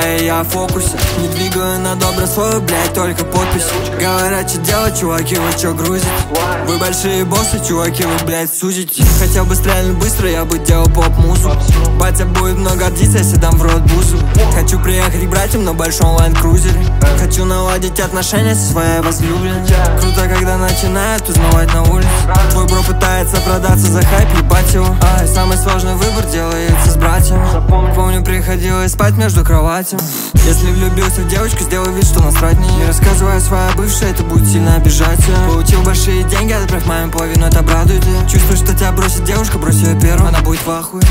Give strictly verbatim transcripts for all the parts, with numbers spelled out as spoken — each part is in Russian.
эй, я в фокусе. Не двигаю на доброе слово, блядь, только подпись. Говорят, что делать, чуваки, вы чё грузите? Вы большие боссы, чуваки, вы, блядь, судите. Хотел бы стрелять быстро, я бы делал поп-музыку. Батя будет много гордиться, если дам в рот бусу. Хочу приехать к братьям на большом лайн-крузере. Хочу наладить отношения со своей возлюбленной. Круто, когда начинают узнавать на улице. Твой бро пытается продаться за хайп, ебать его. Ай, самый сложный выбор делается с братьями. Помню, приходилось спать между кроватями. Если влюбился в девочку, сделай вид, что насрать не Не рассказывай своей бывшей, это будет сильно обижать ее. Получил большие деньги, отправь маме половину, это обрадует ее. Чувствую, что тебя бросит девушка, брось ее первую, она будет в ахуе.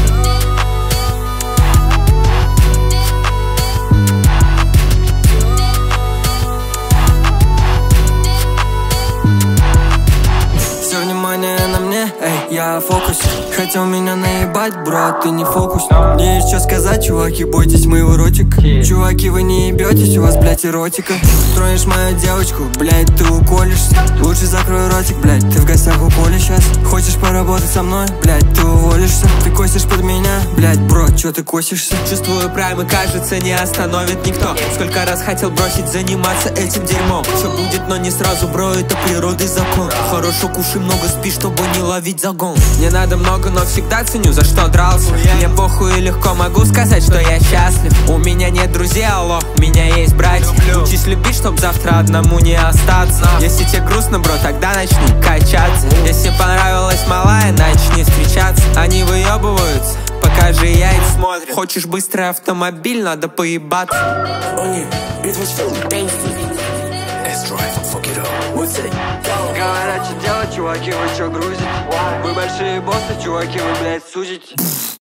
Все внимание на мне, эй, я в фокусе. Хотел меня наебать, бро, ты не фокус. Мне есть что сказать, чуваки, бойтесь моего ротика. Чуваки, вы не ебетесь, у вас, блядь, эротика. Тронешь мою девочку, блядь, ты уколешься. Лучше закрой ротик, блядь, ты в гостях у Коли сейчас. Хочешь поработать со мной, блядь, ты уволишься. Ты косишь под меня, блядь, бро, чё ты косишься? Чувствую прайм и кажется не остановит никто. Сколько раз хотел бросить заниматься этим дерьмом. Все будет, но не сразу, бро, это природы закон. Хорошо кушай, много спи, чтобы не ловить загон. Не надо много, но всегда ценю, за что дрался. Мне похуй и легко могу сказать, что я счастлив. У меня нет друзей, алло, у меня есть братья. Учись любить, чтоб завтра одному не остаться. Если тебе грустно, бро, тогда начни качаться. Если понравилась малая, начни встречаться. Они выебываются, покажи, я их смотрю. Хочешь быстрый автомобиль, надо поебаться. Говорят, что делать, чуваки, вы чё грузите? Вы большие боссы, чуваки, вы, блядь, судите.